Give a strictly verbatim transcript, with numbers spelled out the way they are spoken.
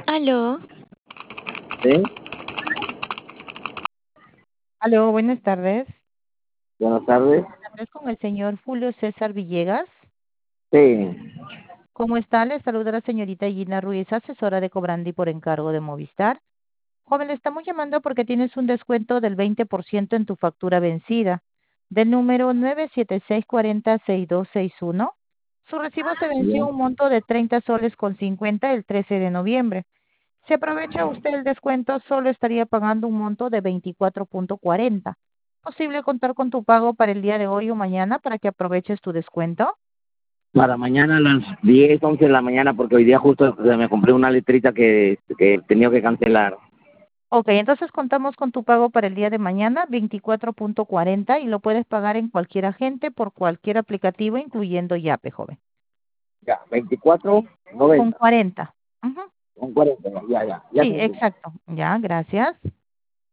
Aló. Sí, Aló, buenas tardes. buenas tardes. Buenas tardes con el señor Julio César Villegas. Sí, ¿Cómo está? Le saluda la señorita Gina Ruiz, asesora de Cobrandi por encargo de Movistar. Joven, le estamos llamando porque tienes un descuento del veinte por ciento en tu factura vencida, del número nueve siete seis cuatro cero seis dos seis uno. Su recibo se venció bien. un monto de treinta soles con cincuenta el trece de noviembre. Si aprovecha usted el descuento, solo estaría pagando un monto de veinticuatro punto cuarenta. ¿Posible contar con tu pago para el día de hoy o mañana para que aproveches tu descuento? Para mañana a las diez, once de la mañana, porque hoy día justo eh, me compré una letrita que, que he tenido que cancelar. Ok, entonces contamos con tu pago para el día de mañana, veinticuatro punto cuarenta, y lo puedes pagar en cualquier agente por cualquier aplicativo, incluyendo Yape, joven. Ya, veinticuatro, Con noventa, cuarenta. Ujú. con cuarenta, ya, ya, ya Sí, te entendí. exacto. Ya, gracias.